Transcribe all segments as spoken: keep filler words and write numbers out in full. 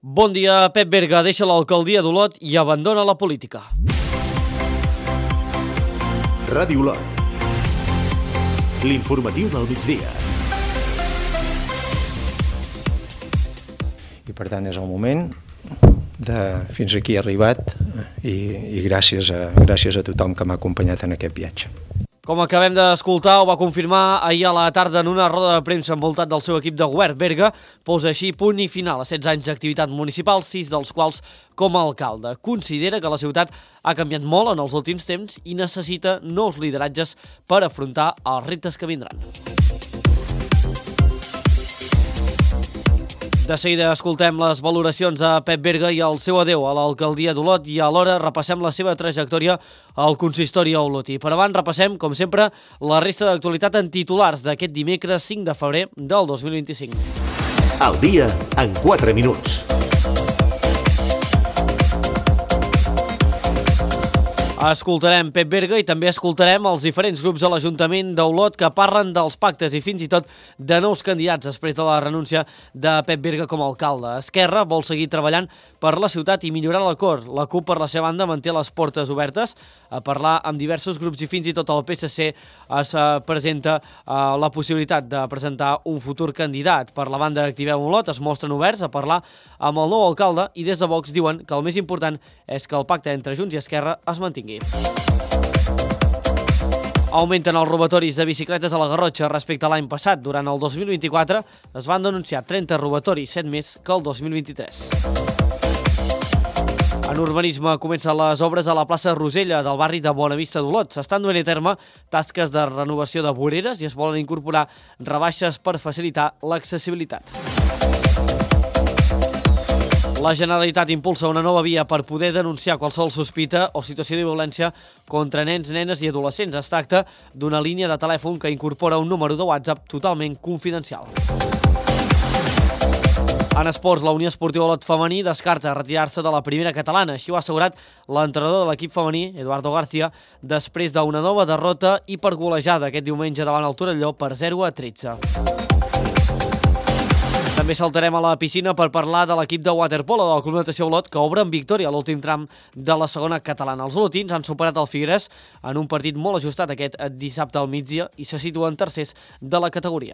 Bon dia, Pep Berga deixa l'alcaldia d'Olot i abandona la política. Ràdio Olot. L'informatiu del migdia. I per tant és el moment de fins aquí he arribat i, i gràcies, a, gràcies a tothom que m'ha acompanyat en aquest viatge. Com acabem d'escoltar, ho va confirmar ahir a la tarda en una roda de premsa envoltat del seu equip de govern. Berga posa així punt i final a setze anys d'activitat municipal, sis dels quals com a alcalde. Considera que la ciutat ha canviat molt en els últims temps i necessita nous lideratges per afrontar els reptes que vindran. De seguida escoltem les valoracions a Pep Berga i el seu adeu a l'alcaldia d'Olot i alhora repassem la seva trajectòria al consistori olotí. Per abans repassem, com sempre, la resta d'actualitat en titulars d'aquest dimecres cinc de febrer del dos mil vint-i-cinc. El dia en quatre minuts. Escoltarem Pep Berga i també escoltarem els diferents grups de l'Ajuntament d'Olot que parlen dels pactes i fins i tot de nous candidats després de la renúncia de Pep Berga com a alcalde. Esquerra vol seguir treballant per la ciutat i millorar l'acord. La CUP, per la seva banda, manté les portes obertes a parlar amb diversos grups i fins i tot el P S C es presenta la possibilitat de presentar un futur candidat. Per la banda d'Activem Olot es mostren oberts a parlar amb el nou alcalde i des de Vox diuen que el més important és que el pacte entre Junts i Esquerra es mantingui. Augmenten els robatoris de bicicletes a la Garrotxa respecte a l'any passat. Durant el dos mil vint-i-quatre es van denunciar trenta robatoris, set més que el dos mil vint-i-tres. En urbanisme comencen les obres a la plaça Rosella del barri de Bonavista d'Olot. S'estan duent a terme tasques de renovació de voreres i es volen incorporar rebaixes per facilitar l'accessibilitat. La Generalitat impulsa una nova via per poder denunciar qualsevol sospita o situació de violència contra nens, nenes i adolescents. Es tracta d'una línia de telèfon que incorpora un número de WhatsApp totalment confidencial. En esports, la Unió Esportiva Olot femení descarta retirar-se de la primera catalana. Així ho ha assegurat l'entrenador de l'equip femení, Eduardo García, després d'una nova derrota i per golejada aquest diumenge davant el Torelló per zero a tretze. També saltarem a la piscina per parlar de l'equip de waterpolo de la Club Natació Olot que obre en victòria a l'últim tram de la segona catalana. Els olotins han superat el Figueres en un partit molt ajustat aquest dissabte al migdia i se situen tercers de la categoria.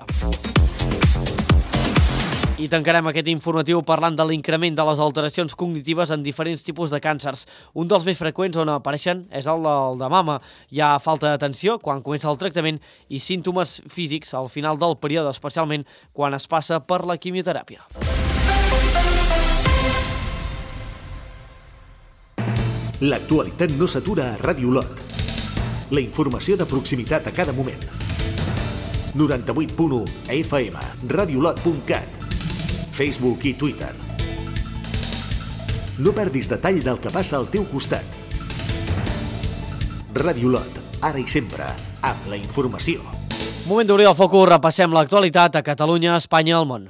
I tancarem aquest informatiu parlant de l'increment de les alteracions cognitives en diferents tipus de càncers. Un dels més freqüents on apareixen és el de mama. Hi ha falta d'atenció quan comença el tractament i símptomes físics al final del període, especialment quan es passa per la quimioteràpia. L'actualitat no s'atura a Ràdio Olot. La informació de proximitat a cada moment. noranta-vuit punt u F M, radiolot punt cat, Facebook i Twitter. No perdis detall del que passa al teu costat. Ràdio Olot, ara i sempre, amb la informació. Moment d'obrir el focus, repassem l'actualitat a Catalunya, Espanya i el món.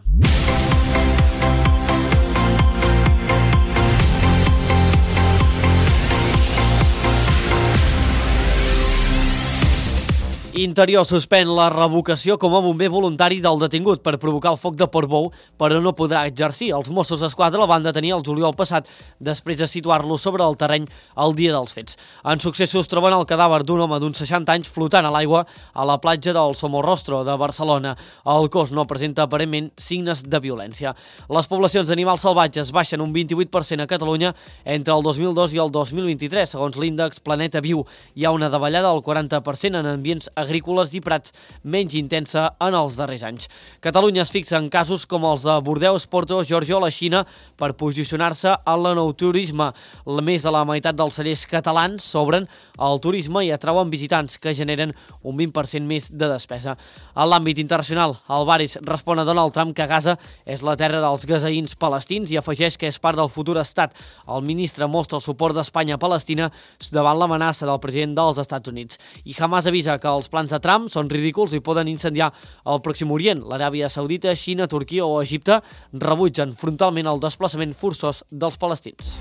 Interior suspèn la revocació com a bomber voluntari del detingut per provocar el foc de Portbou, però no podrà exercir. Els Mossos d'Esquadra el van detenir el juliol passat després de situar-lo sobre el terreny el dia dels fets. En successos troben el cadàver d'un home d'uns seixanta anys flotant a l'aigua a la platja del Somorrostro de Barcelona. El cos no presenta aparentment signes de violència. Les poblacions d'animals salvatges baixen un vint-i-vuit per cent a Catalunya entre el dos mil dos i el dos mil vint-i-tres. Segons l'índex Planeta Viu, hi ha una davallada del quaranta per cent en ambients agrícoles i prats menys intensa en els darrers anys. Catalunya es fixa en casos com els de Bordeus, Porto, Giorgio o la Xina per posicionar-se en l'enoturisme. Més de la meitat dels cellers catalans s'obren al turisme i atrauen visitants que generen un vint per cent més de despesa. En l'àmbit internacional, Alvarez respon a Donald Trump que Gaza és la terra dels gazaïns palestins i afegeix que és part del futur estat. El ministre mostra el suport d'Espanya a Palestina davant l'amenaça del president dels Estats Units. I Hamas avisa que els plans de Trump són ridículs i poden incendiar el Pròxim Orient. L'Aràbia Saudita, Xina, Turquia o Egipte rebutgen frontalment el desplaçament forçós dels palestins.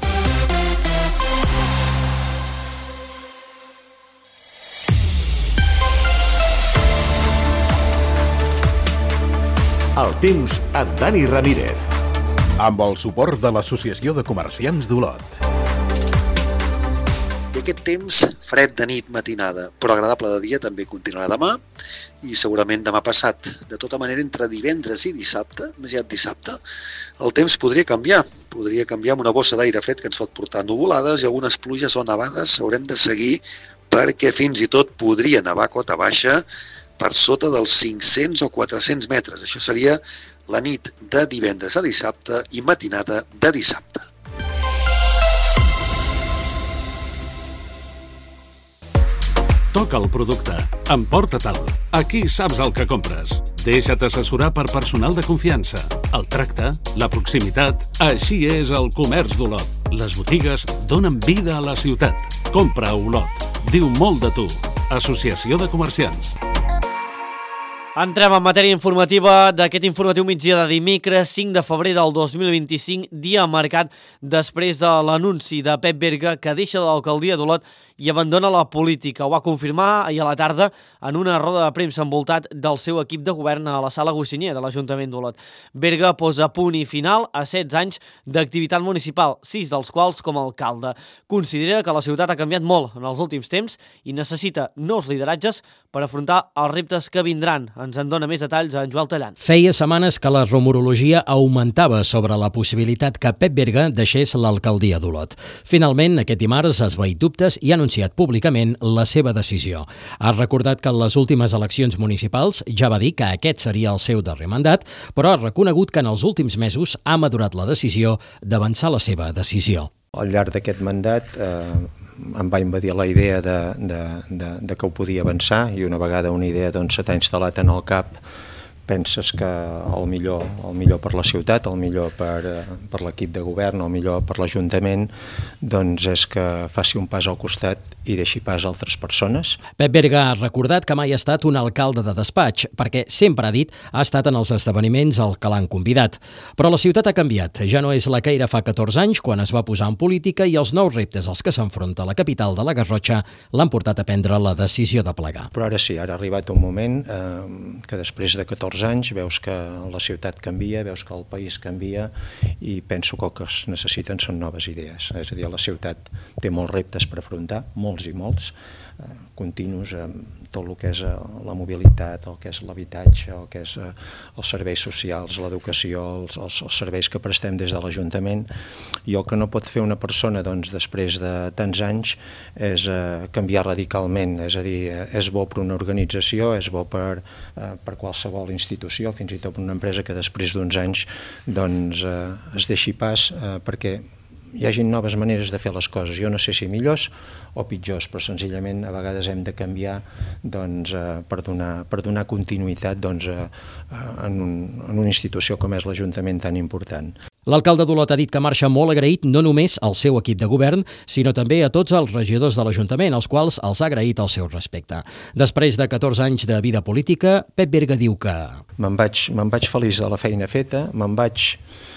El temps amb Dani Ramírez. amb el suport de l'Associació de Comerciants d'Olot. I aquest temps fred de nit matinada, però agradable de dia, també continuarà demà i segurament demà passat. De tota manera, entre divendres i dissabte, més aviat dissabte, el temps podria canviar. Podria canviar amb una bossa d'aire fred que ens pot portar nuvolades i algunes pluges o nevades haurem de seguir perquè fins i tot podria nevar cota baixa per sota dels cinc-cents o quatre-cents metres. Això seria la nit de divendres a dissabte i matinada de dissabte. Toca el producte. Emporta-te'l. Aquí saps el que compres. Deixa't assessorar per personal de confiança. El tracte, la proximitat... Així és el comerç d'Olot. Les botigues donen vida a la ciutat. Compra a Olot. Diu molt de tu. Associació de Comerciants. Entrem en matèria informativa d'aquest informatiu migdia de dimecres cinc de febrer del dos mil vint-i-cinc, dia marcat després de l'anunci de Pep Berga que deixa de l'alcaldia d'Olot i abandona la política. Ho va confirmar ahir a la tarda en una roda de premsa envoltat del seu equip de govern a la sala Goscinyer de l'Ajuntament d'Olot. Berga posa punt i final a setze anys d'activitat municipal, sis dels quals com a alcalde. Considera que la ciutat ha canviat molt en els últims temps i necessita nous lideratges per afrontar els reptes que vindran. Ens en dona més detalls a en Joel Tallant. Feia setmanes que la rumorologia augmentava sobre la possibilitat que Pep Berga deixés l'alcaldia d'Olot. Finalment, aquest dimarts ha esvaït dubtes i ha anunciat públicament la seva decisió. Ha recordat que en les últimes eleccions municipals ja va dir que aquest seria el seu darrer mandat, però ha reconegut que en els últims mesos ha madurat la decisió d'avançar la seva decisió. Al llarg d'aquest mandat eh, em va invadir la idea de, de, de, de que ho podia avançar i una vegada una idea doncs, se t'ha instal·lat en el cap, penses que el millor, el millor per la ciutat, el millor per, per l'equip de govern, el millor per l'Ajuntament, doncs és que faci un pas al costat i deixi pas a altres persones. Pep Berga ha recordat que mai ha estat un alcalde de despatx, perquè sempre ha dit ha estat en els esdeveniments al que l'han convidat. Però la ciutat ha canviat. Ja no és la que era fa catorze anys, quan es va posar en política, i els nous reptes als que s'enfronta la capital de la Garrotxa l'han portat a prendre la decisió de plegar. Però ara sí, ara ha arribat un moment eh, que després de catorze anys veus que la ciutat canvia, veus que el país canvia i penso que el que es necessiten són noves idees. És a dir, la ciutat té molts reptes per afrontar, molts i molts, eh, continus amb tot el que és la mobilitat, el que és l'habitatge, el que és eh, els serveis socials, l'educació, els, els, els serveis que prestem des de l'Ajuntament, i el que no pot fer una persona doncs, després de tants anys és eh, canviar radicalment, és a dir, eh, és bo per una organització, és bo per, eh, per qualsevol institució, fins i tot per una empresa que després d'uns anys doncs, eh, es deixi pas eh, perquè hi hagin noves maneres de fer les coses. Jo no sé si millors o pitjors, però senzillament a vegades hem de canviar doncs, eh, per, donar, per donar continuïtat doncs, eh, en, un, en una institució com és l'Ajuntament tan important. L'alcalde d'Olot ha dit que marxa molt agraït no només al seu equip de govern, sinó també a tots els regidors de l'Ajuntament, als quals els ha agraït el seu respecte. Després de catorze anys de vida política, Pep Berga diu que... Me'n vaig, me'n vaig feliç de la feina feta, me'n vaig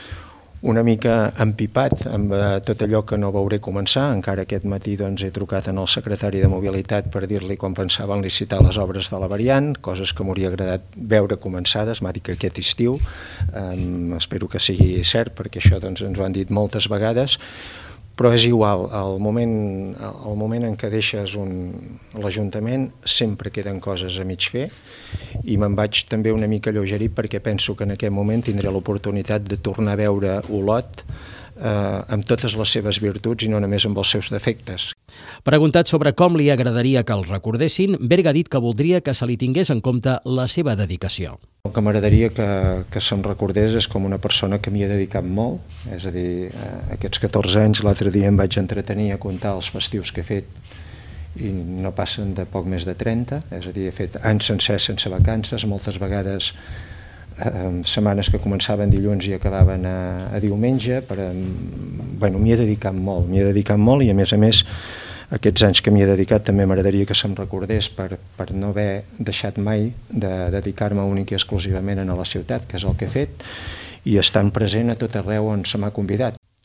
una mica empipat amb tot allò que no veuré començar. Encara aquest matí doncs, he trucat al secretari de Mobilitat per dir-li quan pensaven licitar les obres de la variant, coses que m'hauria agradat veure començades, m'ha dit que aquest estiu, um, espero que sigui cert perquè això doncs, ens ho han dit moltes vegades, però és igual, el moment, el moment en què deixes l'Ajuntament sempre queden coses a mig fer i me'n vaig també una mica alleugerit perquè penso que en aquest moment tindré l'oportunitat de tornar a veure Olot eh, amb totes les seves virtuts i no només amb els seus defectes. Preguntat sobre com li agradaria que el recordessin, Berga ha dit que voldria que se li tingués en compte la seva dedicació. El que m'agradaria que, que se'm recordés és com una persona que m'hi ha dedicat molt, és a dir, eh, aquests catorze anys l'altre dia em vaig entretenir a comptar els festius que he fet i no passen de poc més de trenta, és a dir, he fet anys sencers sense vacances, moltes vegades eh, setmanes que començaven dilluns i acabaven a, a diumenge, per, bueno, m'hi he dedicat molt, m'hi he dedicat molt i a més a més aquests anys que m'hi he dedicat també m'agradaria que se'm recordés per, per no haver deixat mai de dedicar-me únic i exclusivament a la ciutat, que és el que he fet, i estant present a tot arreu on se m'ha convidat.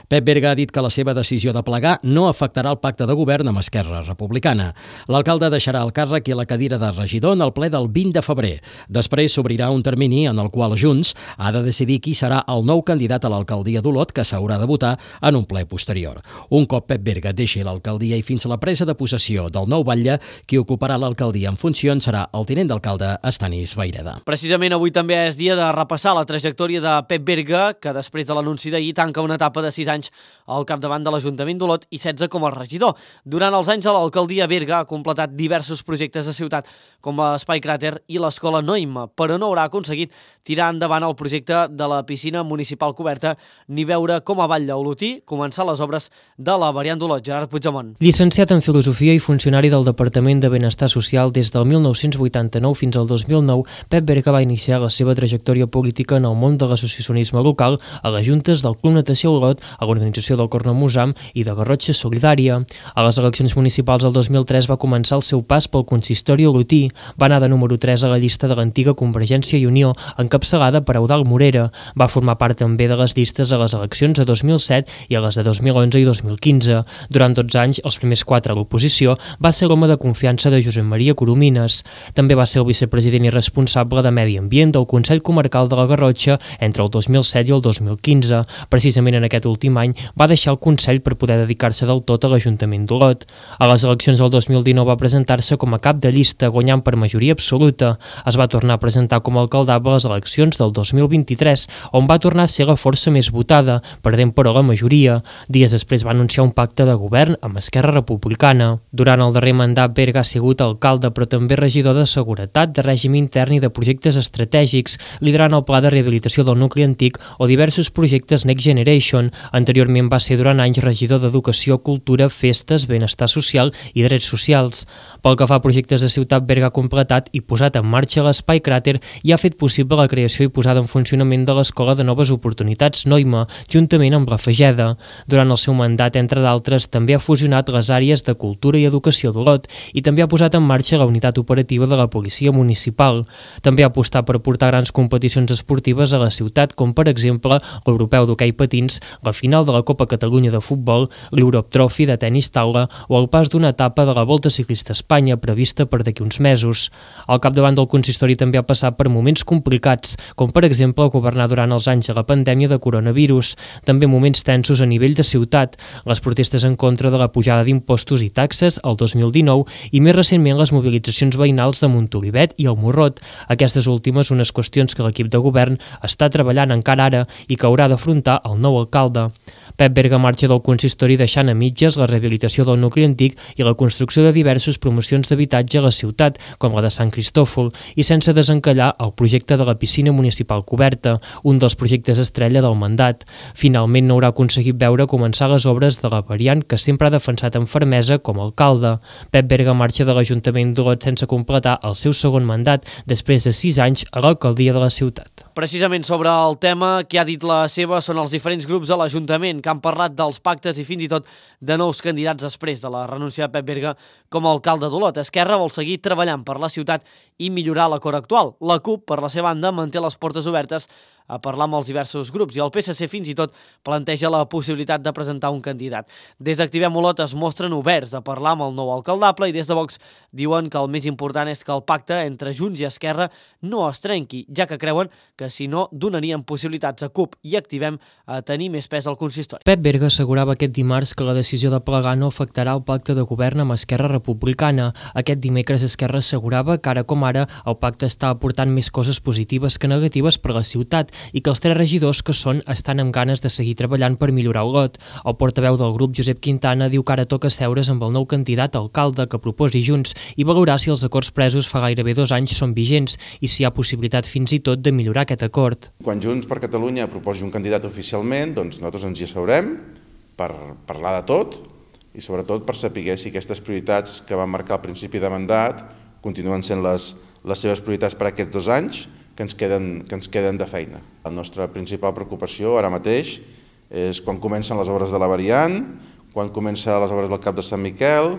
Pep Berga ha dit que la seva decisió de plegar no afectarà el pacte de govern amb Esquerra Republicana. L'alcalde deixarà el càrrec i la cadira de regidor en el ple del vint de febrer. Després s'obrirà un termini en el qual Junts ha de decidir qui serà el nou candidat a l'alcaldia d'Olot, que s'haurà de votar en un ple posterior. Un cop Pep Berga deixi l'alcaldia i fins a la presa de possessió del nou batlle, qui ocuparà l'alcaldia en funcions serà el tinent d'alcalde Estanis Vayreda. Precisament avui també és dia de repassar la trajectòria de Pep Berga, que després de l'anunci d'ahir tanca una etapa de sis anys al capdavant de l'Ajuntament d'Olot i setze com a regidor. Durant els anys a l'alcaldia, Berga ha completat diversos projectes de ciutat, com l'Espai Cràter i l'Escola Noima, però no haurà aconseguit tirar endavant el projecte de la piscina municipal coberta ni veure com a Vall d'Olotí començar les obres de la variant d'Olot. Gerard Puigdemont. Llicenciat en Filosofia i funcionari del Departament de Benestar Social des del mil nou-cents vuitanta-nou fins al dos mil nou, Pep Berga va iniciar la seva trajectòria política en el món de l'associacionisme local, a les juntes del Club Natació Olot, a l'organització del Cornamusam i de Garrotxa Solidària. A les eleccions municipals del dos mil tres va començar el seu pas pel consistori olotí. Va anar de número tres a la llista de l'antiga Convergència i Unió, encapçalada per Eudald Morera. Va formar part també de les llistes a les eleccions de dos mil set i a les de dos mil onze i dos mil quinze. Durant dotze anys, els primers quatre a l'oposició, va ser l'home de confiança de Josep Maria Coromines. També va ser el vicepresident i responsable de Medi Ambient del Consell Comarcal de la Garrotxa entre el dos mil set i el dos mil quinze. Precisament en aquest últim any va deixar el Consell per poder dedicar-se del tot a l'Ajuntament d'Olot. A les eleccions del dos mil dinou va presentar-se com a cap de llista, guanyant per majoria absoluta. Es va tornar a presentar com a alcaldable a les eleccions del dos mil vint-i-tres, on va tornar a ser la força més votada, perdent però la majoria. Dies després va anunciar un pacte de govern amb Esquerra Republicana. Durant el darrer mandat, Berga ha sigut alcalde, però també regidor de Seguretat, de Règim Intern i de Projectes Estratègics, liderant el Pla de Rehabilitació del Nucli Antic o diversos projectes Next Generation. Anteriorment va ser durant anys regidor d'Educació, Cultura, Festes, Benestar Social i Drets Socials. Pel que fa a projectes de ciutat, Berga ha completat i posat en marxa l'Espai Cràter i ha fet possible la creació i posada en funcionament de l'Escola de Noves Oportunitats Noima, juntament amb la Fageda. Durant el seu mandat, entre d'altres, també ha fusionat les àrees de Cultura i Educació d'Olot i també ha posat en marxa la unitat operativa de la Policia Municipal. També ha apostat per portar grans competicions esportives a la ciutat, com per exemple l'Europeu d'Hoquei Patins, la final de la Copa Catalunya de Futbol, l'Europe Trophy de tenis taula o el pas d'una etapa de la Volta Ciclista a Espanya prevista per d'aquí uns mesos. Al capdavant del consistori també ha passat per moments complicats, com per exemple governar durant els anys de la pandèmia de coronavirus, també moments tensos a nivell de ciutat, les protestes en contra de la pujada d'impostos i taxes el dos mil dinou i més recentment les mobilitzacions veïnals de Montolivet i el Morrot, aquestes últimes unes qüestions que l'equip de govern està treballant encara ara i que haurà d'afrontar el nou alcalde. Pep Berga marxa del consistori deixant a mitges la rehabilitació del nucli antic i la construcció de diverses promocions d'habitatge a la ciutat, com la de Sant Cristòfol, i sense desencallar el projecte de la piscina municipal coberta, un dels projectes estrella del mandat. Finalment no haurà aconseguit veure començar les obres de la variant que sempre ha defensat amb fermesa com a alcalde. Pep Berga marxa de l'Ajuntament d'Olot sense completar el seu segon mandat després de sis anys a l'alcaldia de la ciutat. Precisament sobre el tema que ha dit la seva són els diferents grups de l'Ajuntament que han parlat dels pactes i fins i tot de nous candidats després de la renúncia de Pep Berga com a alcalde d'Olot. Esquerra vol seguir treballant per la ciutat i millorar l'acord actual. La CUP, per la seva banda, manté les portes obertes a parlar amb els diversos grups i el P S C fins i tot planteja la possibilitat de presentar un candidat. Des d'Activem Olot es mostren oberts a parlar amb el nou alcaldable i des de Vox diuen que el més important és que el pacte entre Junts i Esquerra no es trenqui, ja que creuen que si no donarien possibilitats a CUP i Activem a tenir més pes al consistori. Pep Berga assegurava aquest dimarts que la decisió de plegar no afectarà el pacte de govern amb Esquerra Republicana. Aquest dimecres Esquerra assegurava que ara com ara el pacte està aportant més coses positives que negatives per a la ciutat i que els tres regidors que són estan amb ganes de seguir treballant per millorar Olot. El portaveu del grup, Josep Quintana, diu que ara toca seure's amb el nou candidat a alcalde que proposi Junts i valorar si els acords presos fa gairebé dos anys són vigents i si hi ha possibilitat fins i tot de millorar aquest acord. Quan Junts per Catalunya proposi un candidat oficialment, doncs nosaltres ens hi asseurem per parlar de tot i sobretot per saber si aquestes prioritats que van marcar al principi de mandat continuen sent les, les seves prioritats per aquests dos anys que ens queden, que ens queden de feina. La nostra principal preocupació ara mateix és quan comencen les obres de la variant, quan comencen les obres del Cap de Sant Miquel,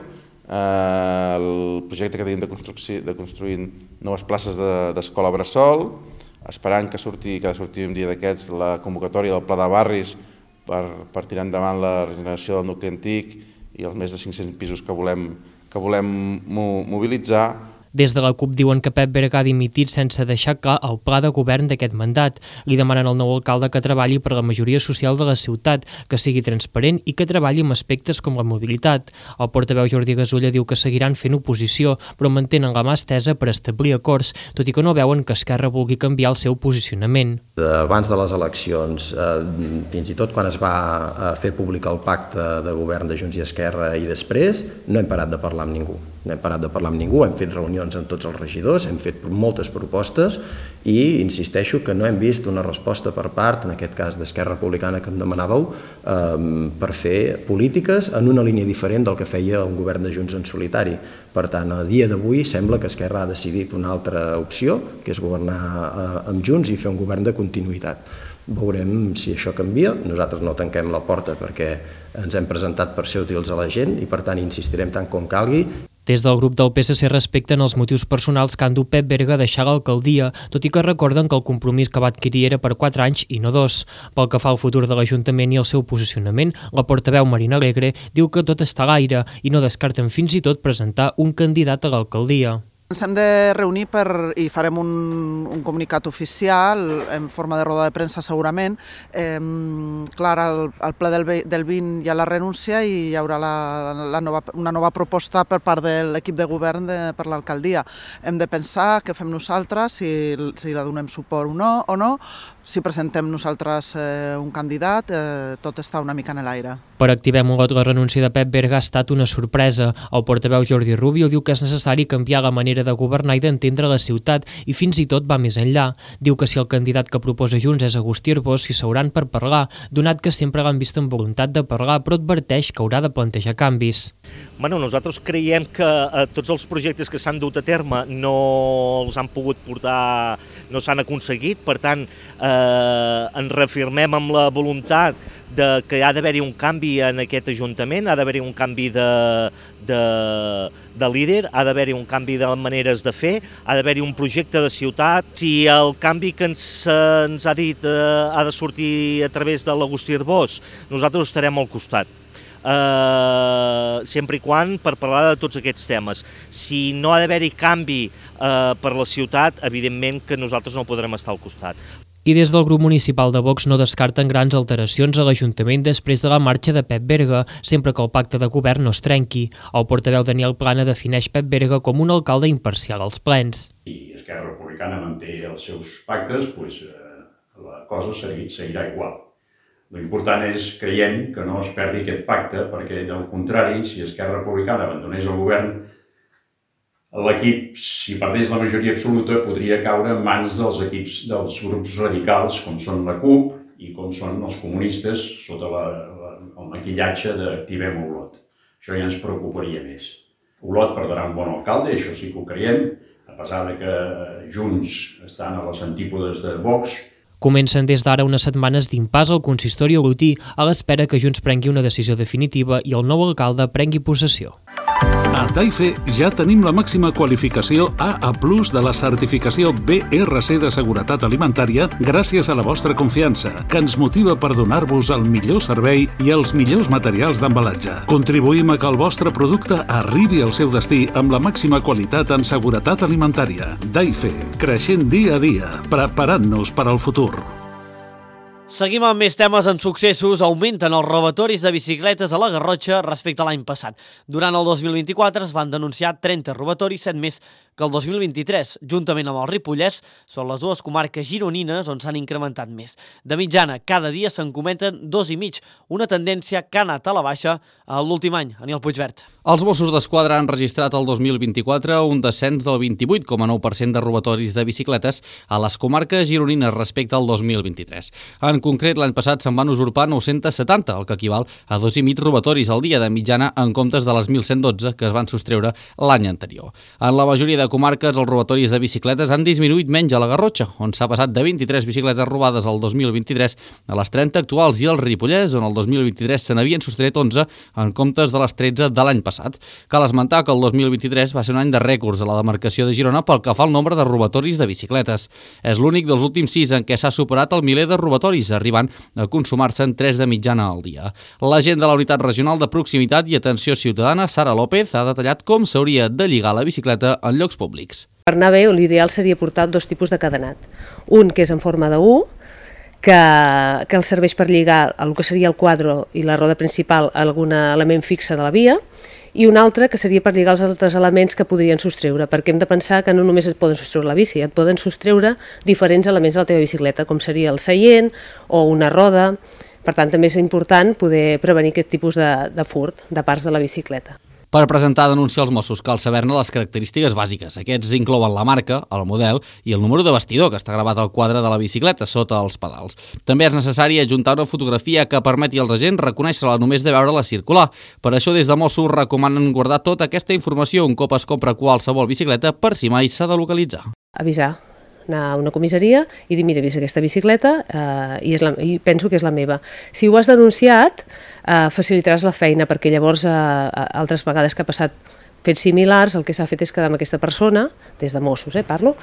eh, el projecte que tenim de construir, de construir noves places d'escola de, bressol, esperant que surti, que surti un dia d'aquests la convocatòria del Pla de Barris per, per tirar endavant la regeneració del nucli antic i els més de cinc-cents pisos que volem, que volem mo, mobilitzar. Des de la CUP diuen que Pep Berga ha dimitit sense deixar clar el pla de govern d'aquest mandat. Li demanen al nou alcalde que treballi per la majoria social de la ciutat, que sigui transparent i que treballi amb aspectes com la mobilitat. El portaveu Jordi Gasulla diu que seguiran fent oposició, però mantenen la mà estesa per establir acords, tot i que no veuen que Esquerra vulgui canviar el seu posicionament. Abans de les eleccions, eh, fins i tot quan es va fer públic el pacte de govern de Junts i Esquerra i després, no hem parat de parlar amb ningú. No hem parat de parlar amb ningú, hem fet reunions amb tots els regidors, hem fet moltes propostes i insisteixo que no hem vist una resposta per part, en aquest cas d'Esquerra Republicana que em demanàveu, eh, per fer polítiques en una línia diferent del que feia un govern de Junts en solitari. Per tant, a dia d'avui sembla que Esquerra ha decidit una altra opció, que és governar eh, amb Junts i fer un govern de continuïtat. Veurem si això canvia. Nosaltres no tanquem la porta perquè ens hem presentat per ser útils a la gent i per tant insistirem tant com calgui. Des del grup del P S C respecten els motius personals que han dut Pep Berga a deixar l'alcaldia, tot i que recorden que el compromís que va adquirir era per quatre anys i no dos. Pel que fa al futur de l'Ajuntament i el seu posicionament, la portaveu Marina Alegre diu que tot està a l'aire i no descarten fins i tot presentar un candidat a l'alcaldia. Ens hem de reunir per, i farem un, un comunicat oficial en forma de roda de premsa segurament. Eh, clar, al, al ple del, del vint hi ha la renúncia i hi haurà la, la nova, una nova proposta per part de l'equip de govern de, per l'alcaldia. Hem de pensar què fem nosaltres, si, si la donem suport o no, o no. Si presentem nosaltres eh, un candidat, eh, tot està una mica en l'aire. Per Activem Olot, la renúncia de Pep Berga ha estat una sorpresa. El portaveu Jordi Rubio diu que és necessari canviar la manera de governar i d'entendre la ciutat i fins i tot va més enllà. Diu que si el candidat que proposa Junts és Agustí Arbós, s'hi seuran per parlar, donat que sempre l'han vist amb voluntat de parlar, però adverteix que haurà de plantejar canvis. Bueno, nosaltres creiem que eh, tots els projectes que s'han dut a terme no els han pogut portar, no s'han aconseguit, per tant, eh, ens reafirmem amb la voluntat de que ha d'haver-hi un canvi en aquest Ajuntament, ha d'haver-hi un canvi de, de, de líder, ha d'haver-hi un canvi de maneres de fer, ha d'haver-hi un projecte de ciutat. Si el canvi que ens, ens ha dit eh, ha de sortir a través de l'Agustí Arbós, nosaltres estarem al costat. Uh, sempre i quan per parlar de tots aquests temes. Si no ha d'haver-hi canvi uh, per la ciutat, evidentment que nosaltres no podrem estar al costat. I des del grup municipal de Vox no descarten grans alteracions a l'Ajuntament després de la marxa de Pep Berga, sempre que el pacte de govern no es trenqui. El portaveu Daniel Plana defineix Pep Berga com un alcalde imparcial als plens. Si Esquerra Republicana manté els seus pactes, doncs, eh, la cosa seguirà igual. L'important és, creiem, que no es perdi aquest pacte, perquè, del contrari, si Esquerra Republicana abandonés el govern, l'equip, si perdés la majoria absoluta, podria caure en mans dels equips dels grups radicals, com són la CUP i com són els comunistes, sota la, la, el maquillatge d'Activem Olot. Això ja ens preocuparia més. Olot perdrà un bon alcalde, això sí que ho creiem, a pesar de que Junts estan a les antípodes de Vox. Comencen des d'ara unes setmanes d'impàs al consistori olotí a l'espera que Junts prengui una decisió definitiva i el nou alcalde prengui possessió. A Taife ja tenim la màxima qualificació A A plus de la certificació B R C de seguretat alimentària gràcies a la vostra confiança, que ens motiva per donar-vos el millor servei i els millors materials d'embalatge. Contribuïm a que el vostre producte arribi al seu destí amb la màxima qualitat en seguretat alimentària. Taife, creixent dia a dia, preparant-nos per al futur. Seguim amb més temes en successos. Augmenten els robatoris de bicicletes a la Garrotxa respecte a l'any passat. Durant el dos mil vint-i-quatre es van denunciar trenta robatoris, set més que el dos mil vint-i-tres. Juntament amb el Ripollès, són les dues comarques gironines on s'han incrementat més. De mitjana, cada dia se'n cometen dos i mig, una tendència que ha anat a la baixa a l'últim any. Aniel Puigvert. Els Mossos d'Esquadra han registrat el dos mil vint-i-quatre un descens del vint-i-vuit coma nou per cent de robatoris de bicicletes a les comarques gironines respecte al dos mil vint-i-tres. En concret, l'any passat se'n van usurpar nou-cents setanta, el que equival a dos i mig robatoris al dia de mitjana en comptes de les mil cent dotze que es van sostreure l'any anterior. En la majoria de comarques els robatoris de bicicletes han disminuït menys a la Garrotxa, on s'ha passat de vint-i-tres bicicletes robades el dos mil vint-i-tres a les trenta actuals, i al Ripollès, on el dos mil vint-i-tres se n'havien sostret onze en comptes de les tretze de l'any passat. Cal esmentar que el dos mil vint-i-tres va ser un any de rècords a la demarcació de Girona pel que fa al nombre de robatoris de bicicletes. És l'únic dels últims sis en què s'ha superat el miler de robatoris, arribant a consumar-se en tres de mitjana al dia. L'agent de la Unitat Regional de Proximitat i Atenció Ciutadana, Sara López, ha detallat com s'hauria de lligar la bicicleta en llocs públics. Per anar bé, l'ideal seria portar dos tipus de cadenat. Un que és en forma de U, que, que els serveix per lligar el que seria el quadre i la roda principal a algun element fixe de la via, i un altre que seria per lligar els altres elements que podrien sostreure, perquè hem de pensar que no només et poden sostreure la bici, et poden sostreure diferents elements de la teva bicicleta, com seria el seient o una roda. Per tant, també és important poder prevenir aquest tipus de, de furt de parts de la bicicleta. Per presentar denúncia als Mossos cal saber-ne les característiques bàsiques. Aquests inclouen la marca, el model i el número de bastidor que està gravat al quadre de la bicicleta sota els pedals. També és necessari adjuntar una fotografia que permeti als agents reconèixer-la només de veure-la circular. Per això des de Mossos recomanen guardar tota aquesta informació un cop es compra qualsevol bicicleta per si mai s'ha de localitzar. Avisar. Anar a una comissaria i dir, mira, he vist aquesta bicicleta eh, i, és la, i penso que és la meva. Si ho has denunciat, eh, facilitaràs la feina, perquè llavors eh, altres vegades que ha passat fets similars, el que s'ha fet és quedar amb aquesta persona, des de Mossos, eh, parlo,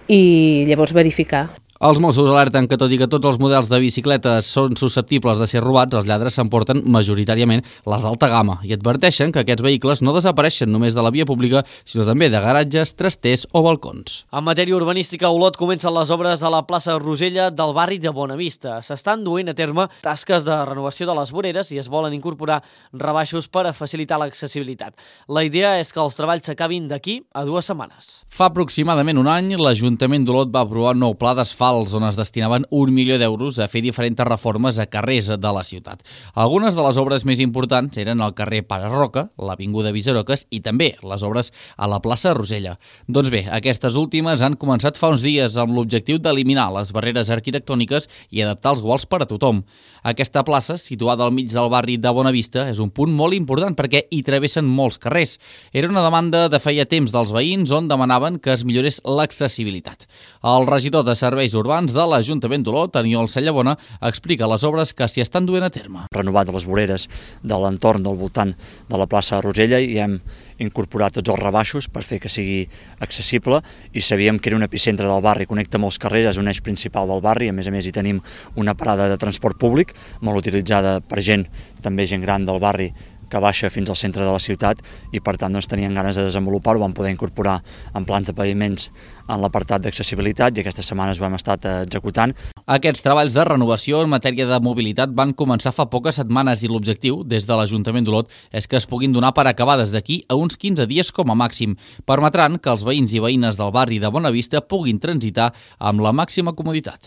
i llavors verificar. Els Mossos alerten que, tot i que tots els models de bicicletes són susceptibles de ser robats, els lladres s'emporten majoritàriament les d'alta gamma i adverteixen que aquests vehicles no desapareixen només de la via pública, sinó també de garatges, trasters o balcons. En matèria urbanística, a Olot comencen les obres a la plaça Rosella del barri de Bonavista. S'estan duent a terme tasques de renovació de les voreres i es volen incorporar rebaixos per a facilitar l'accessibilitat. La idea és que els treballs s'acabin d'aquí a dues setmanes. Fa aproximadament un any, l'Ajuntament d'Olot va aprovar un nou pla d'asfalt on es destinaven un milió d'euros a fer diferents reformes a carrers de la ciutat. Algunes de les obres més importants eren el carrer Pare Roca, l'Avinguda Visaroques i també les obres a la plaça Rosella. Doncs bé, aquestes últimes han començat fa uns dies amb l'objectiu d'eliminar les barreres arquitectòniques i adaptar els guals per a tothom. Aquesta plaça, situada al mig del barri de Bonavista, és un punt molt important perquè hi travessen molts carrers. Era una demanda de feia temps dels veïns on demanaven que es millorés l'accessibilitat. El regidor de Serveis Urbans de l'Ajuntament d'Olot, Aniol Sallabona, explica les obres que s'hi estan duent a terme. Renovat les voreres de l'entorn del voltant de la plaça Rosella i hem incorporat tots els rebaixos per fer que sigui accessible i sabíem que era un epicentre del barri, connecta molts carrers, és un eix principal del barri, a més a més hi tenim una parada de transport públic molt utilitzada per gent, també gent gran del barri, que baixa fins al centre de la ciutat i per tant doncs, tenien ganes de desenvolupar-ho, vam poder incorporar en plans de paviments en l'apartat d'accessibilitat i aquestes setmanes ho hem estat executant. Aquests treballs de renovació en matèria de mobilitat van començar fa poques setmanes i l'objectiu des de l'Ajuntament d'Olot és que es puguin donar per acabades d'aquí a uns quinze dies com a màxim. Permetran que els veïns i veïnes del barri de Bonavista puguin transitar amb la màxima comoditat.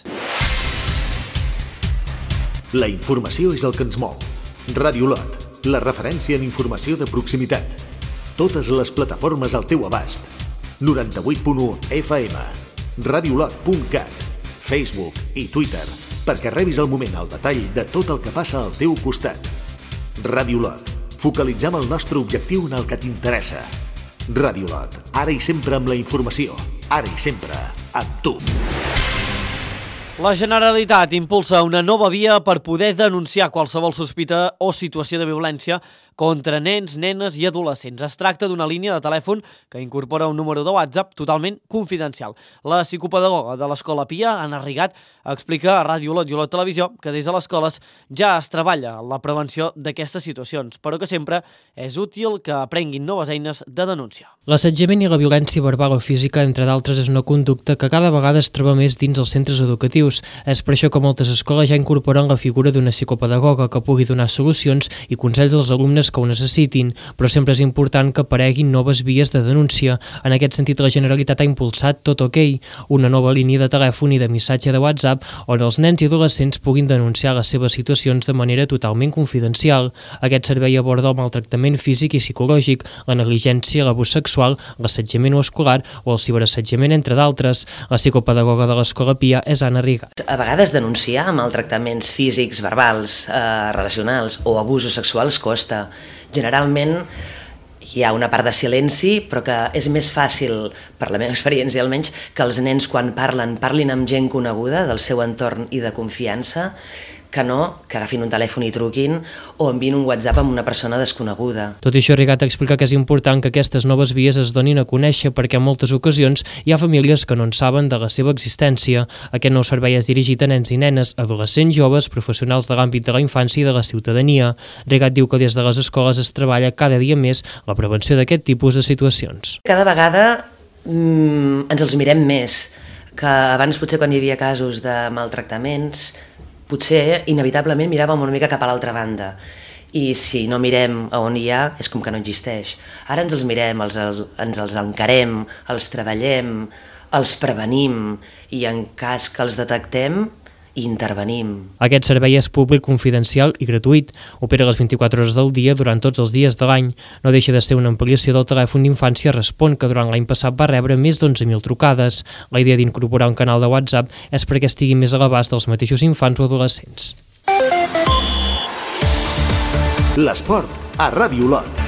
La informació és el que ens mou. Ràdio Olot, la referència en informació de proximitat. Totes les plataformes al teu abast. noranta-vuit punt u F M, radiolot punt cat, Facebook i Twitter, perquè rebis al moment el detall de tot el que passa al teu costat. Ràdio Olot, focalitzem el nostre objectiu en el que t'interessa. Ràdio Olot, ara i sempre amb la informació, ara i sempre amb tu. La Generalitat impulsa una nova via per poder denunciar qualsevol sospita o situació de violència contra nens, nenes i adolescents. Es tracta d'una línia de telèfon que incorpora un número de WhatsApp totalment confidencial. La psicopedagoga de l'Escola Pia, Anna Rigat, explica a Ràdio Olot i Olot Televisió que des de les escoles ja es treballa la prevenció d'aquestes situacions, però que sempre és útil que aprenguin noves eines de denúncia. L'assetjament i la violència verbal o física, entre d'altres, és una conducta que cada vegada es troba més dins els centres educatius. És per això que moltes escoles ja incorporen la figura d'una psicopedagoga que pugui donar solucions i consells als alumnes que ho necessitin, però sempre és important que apareguin noves vies de denúncia. En aquest sentit, la Generalitat ha impulsat Tot OK, una nova línia de telèfon i de missatge de WhatsApp on els nens i adolescents puguin denunciar les seves situacions de manera totalment confidencial. Aquest servei aborda el maltractament físic i psicològic, la negligència, l'abús sexual, l'assetjament escolar o el ciberassetjament, entre d'altres. La psicopedagoga de l'Escola Pia és Anna Rigat. A vegades denunciar maltractaments físics, verbals, eh, relacionals o abusos sexuals costa. Generalment hi ha una part de silenci, però que és més fàcil, per la meva experiència almenys, que els nens quan parlen, parlin amb gent coneguda del seu entorn i de confiança, que no que agafin un telèfon i truquin o enviïn un WhatsApp amb una persona desconeguda. Tot i això, Rigat explica que és important que aquestes noves vies es donin a conèixer perquè en moltes ocasions hi ha famílies que no en saben de la seva existència. Aquest nou servei és dirigit a nens i nenes, adolescents, joves, professionals de l'àmbit de la infància i de la ciutadania. Rigat diu que des de les escoles es treballa cada dia més la prevenció d'aquest tipus de situacions. Cada vegada mmm, ens els mirem més, que abans potser quan hi havia casos de maltractaments potser inevitablement miràvem una mica cap a l'altra banda i si no mirem a on hi ha és com que no existeix. Ara ens els mirem, els, ens els encarem, els treballem, els prevenim i en cas que els detectem i intervenim. Aquest servei és públic, confidencial i gratuït. Opera les vint-i-quatre hores del dia durant tots els dies de l'any. No deixa de ser una ampliació del telèfon d'infància Respon, que durant l'any passat va rebre més d'onze mil trucades. La idea d'incorporar un canal de WhatsApp és perquè estigui més a l'abast dels mateixos infants o adolescents. L'esport a Ràdio Olot.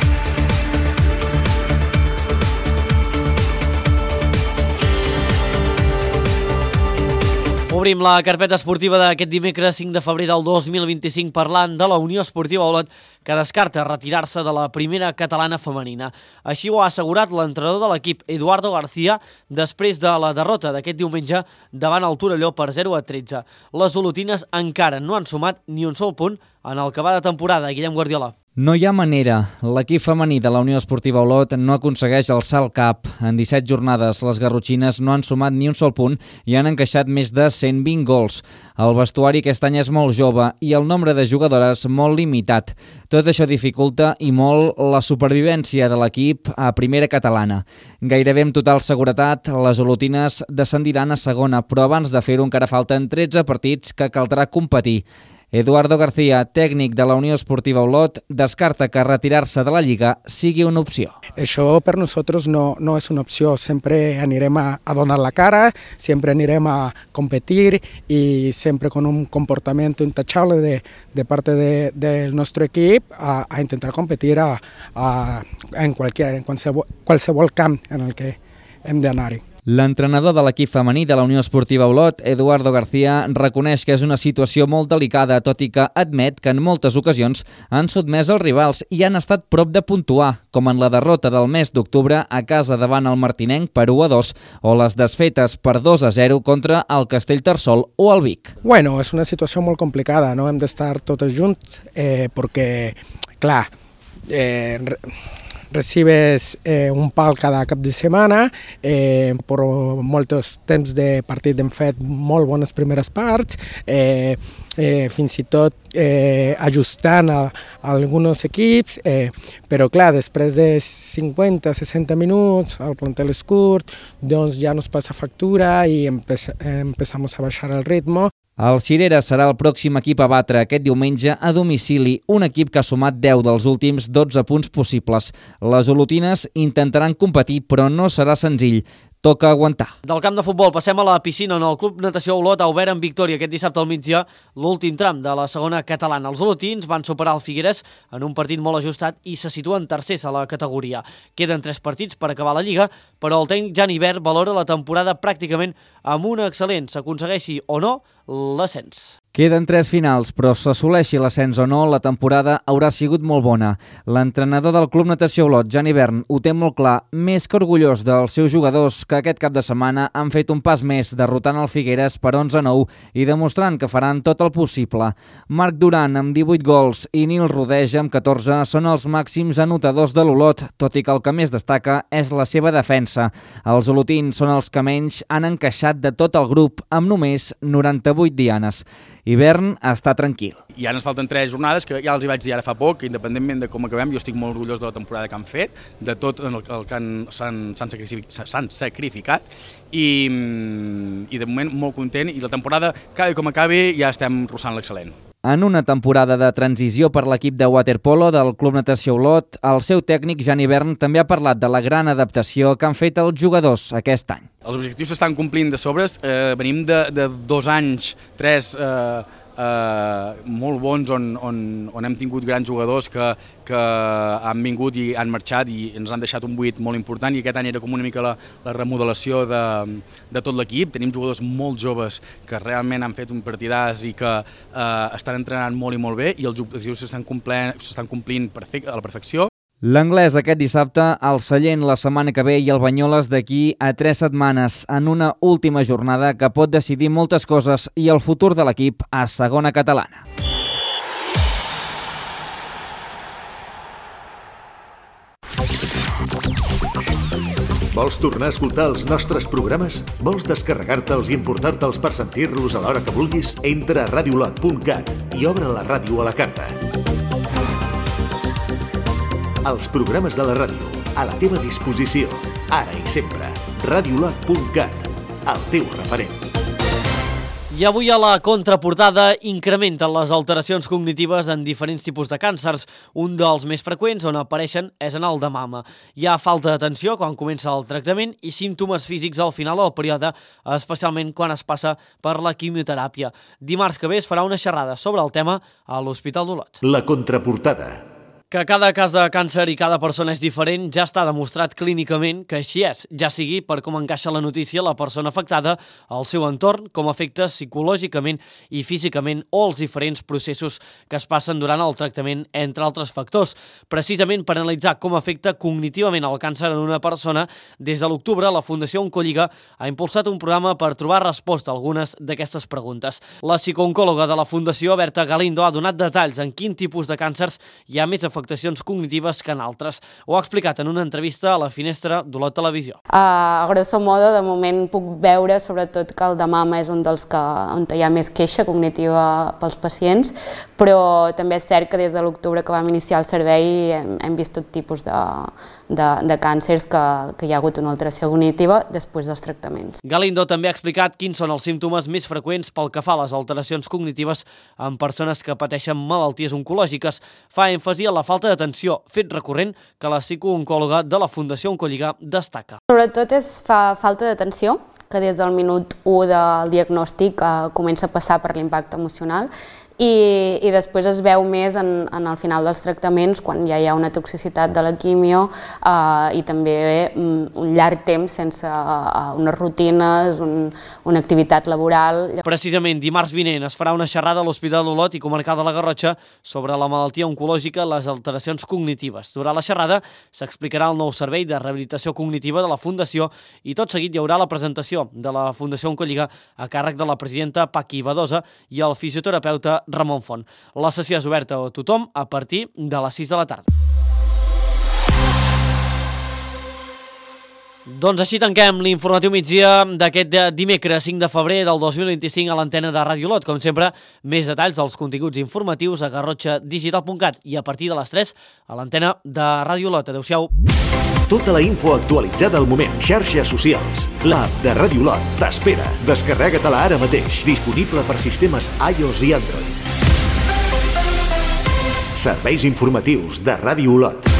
Obrim la carpeta esportiva d'aquest dimecres cinc de febrer del dos mil vint-i-cinc parlant de la Unió Esportiva Olot, que descarta retirar-se de la primera catalana femenina. Així ho ha assegurat l'entrenador de l'equip, Eduardo García, després de la derrota d'aquest diumenge davant el Torelló per zero a tretze. Les olotines encara no han sumat ni un sol punt en el que va de temporada. Guillem Guardiola. No hi ha manera. L'equip femení de la Unió Esportiva Olot no aconsegueix alçar el cap. En disset jornades, les garrotxines no han sumat ni un sol punt i han encaixat més de cent vint gols. El vestuari aquest any és molt jove i el nombre de jugadores molt limitat. Tot això dificulta i molt la supervivència de l'equip a primera catalana. Gairebé amb total seguretat, les olotines descendiran a segona, però abans de fer-ho encara falten tretze partits que caldrà competir. Eduardo García, tècnic de la Unió Esportiva Olot, descarta que retirar-se de la Lliga sigui una opció. Això per nosaltres no, no és una opció, sempre anirem a, a donar la cara, sempre anirem a competir i sempre con un comportament intachable de, de parte de, del nostre equip a, a intentar competir a, a, en, qualsevol, en qualsevol, qualsevol camp en el que hem d'anar-hi. L'entrenador de l'equip femení de la Unió Esportiva Olot, Eduardo García, reconeix que és una situació molt delicada, tot i que admet que en moltes ocasions han sotmès els rivals i han estat prop de puntuar, com en la derrota del mes d'octubre a casa davant el Martinenc per u a dos o les desfetes per dos a zero contra el Castellterçol o el Vic. Bueno, és una situació molt complicada, no? Hem d'estar totes junts eh, perquè, clar, eh, recibes eh, un pal cada cap de setmana, eh, per molts temps de partit hem fet molt bones primeres parts, eh, eh, fins i tot eh, ajustant a, a alguns equips, eh, però clar, després de cinquanta a seixanta minuts, el plantel és curt, doncs ja nos passa factura i empezamos a baixar el ritme. El Cirera serà el pròxim equip a batre aquest diumenge a domicili, un equip que ha sumat deu dels últims dotze punts possibles. Les olotines intentaran competir, però no serà senzill. Toca aguantar. Del camp de futbol passem a la piscina, on el Club Natació Olot ha obert en victòria aquest dissabte al migdia l'últim tram de la segona catalana. Els olotins van superar el Figueres en un partit molt ajustat i se situen tercers a la categoria. Queden tres partits per acabar la Lliga, però el tècnic Jan Ibert valora la temporada pràcticament amb una excel·lent, s'aconsegueixi o no l'ascens. Queden tres finals, però s'assoleixi l'ascens o no, la temporada haurà sigut molt bona. L'entrenador del Club Natació Olot, Jan Ibert, ho té molt clar, més que orgullós dels seus jugadors que aquest cap de setmana han fet un pas més, derrotant el Figueres per onze a nou i demostrant que faran tot el possible. Marc Duran, amb divuit gols, i Nil Rodeja, amb catorze, són els màxims anotadors de l'Olot, tot i que el que més destaca és la seva defensa. Els olotins són els que menys han encaixat de tot el grup, amb només noranta-vuit dianes. Hivern està tranquil. I ara ens falten tres jornades, que ja els hi vaig dir ara fa poc, que independentment de com acabem, jo estic molt orgullós de la temporada que han fet, de tot el que s'han sacrificat, i, i de moment molt content, i la temporada, cada com acabi, ja estem rossant l'excel·lent. En una temporada de transició per l'equip de waterpolo del Club Natació Olot, el seu tècnic, Jan Ibert, també ha parlat de la gran adaptació que han fet els jugadors aquest any. Els objectius s'estan complint de sobres, eh, venim de, de dos anys, tres, eh, eh, molt bons on, on, on hem tingut grans jugadors que, que han vingut i han marxat i ens han deixat un buit molt important, i aquest any era com una mica la, la remodelació de, de tot l'equip. Tenim jugadors molt joves que realment han fet un partidàs i que eh, estan entrenant molt i molt bé, i els objectius s'estan complint, s'estan complint perfect, a la perfecció. L'Anglès aquest dissabte, el Sallent la setmana que ve i el Banyoles d'aquí a tres setmanes, en una última jornada que pot decidir moltes coses i el futur de l'equip a segona catalana. Vols tornar a escoltar els nostres programes? Vols descarregar-te'ls i importar-te'ls per sentir-los a l'hora que vulguis? Entra a radiolot punt cat i obre la ràdio a la carta. Els programes de la ràdio, a la teva disposició, ara i sempre. radiolot punt cat, el teu referent. I avui a la contraportada incrementen les alteracions cognitives en diferents tipus de càncers. Un dels més freqüents on apareixen és en el de mama. Hi ha falta d'atenció quan comença el tractament i símptomes físics al final del període, especialment quan es passa per la quimioteràpia. Dimarts que ve es farà una xerrada sobre el tema a l'Hospital d'Olot. La contraportada. Que cada cas de càncer i cada persona és diferent ja està demostrat clínicament que així és, ja sigui per com encaixa la notícia la persona afectada, el seu entorn, com afecta psicològicament i físicament o els diferents processos que es passen durant el tractament, entre altres factors. Precisament per analitzar com afecta cognitivament el càncer en una persona, des de l'octubre la Fundació Oncòloga ha impulsat un programa per trobar resposta a algunes d'aquestes preguntes. La psicooncòloga de la Fundació, Berta Galindo, ha donat detalls en quin tipus de càncers hi ha més afectació afectacions cognitives que en altres. Ho ha explicat en una entrevista a la Finestra d'Olot Televisió. A grosso modo, de moment puc veure sobretot que el de mama és un dels que on hi ha més queixa cognitiva pels pacients, però també és cert que des de l'octubre que vam iniciar el servei hem, hem vist tot tipus de, de, de càncers que, que hi ha hagut una alteració cognitiva després dels tractaments. Galindo també ha explicat quins són els símptomes més freqüents pel que fa a les alteracions cognitives en persones que pateixen malalties oncològiques. Fa èmfasi a la falta d'atenció, fet recurrent que la psicooncòloga de la Fundació Oncòloga destaca. Sobretot és fa falta d'atenció, que des del minut u del diagnòstic eh, comença a passar per l'impacte emocional, i, i després es veu més en, en el final dels tractaments, quan ja hi ha una toxicitat de la quimio eh, i també um, un llarg temps sense uh, unes rutines, un, una activitat laboral. Precisament dimarts vinent es farà una xerrada a l'Hospital d'Olot i Comarcal de la Garrotxa sobre la malaltia oncològica i les alteracions cognitives. Durant la xerrada s'explicarà el nou servei de rehabilitació cognitiva de la Fundació i tot seguit hi haurà la presentació de la Fundació Oncòloga a càrrec de la presidenta Paqui Badosa i el fisioterapeuta Ramon Font. La sessió és oberta a tothom a partir de les sis de la tarda. Doncs així tanquem l'informatiu migdia d'aquest dimecres cinc de febrer del dos mil vint-i-cinc a l'antena de Ràdio Olot. Com sempre, més detalls dels continguts informatius a garrotxa digital punt cat i a partir de les tres a l'antena de Ràdio Olot. Adéu-siau. Tota la info actualitzada al moment. Xarxes socials. L'app de Ràdio Olot t'espera. Descarrega-te-la ara mateix. Disponible per sistemes iOS i Android. Serveis informatius de Ràdio Olot.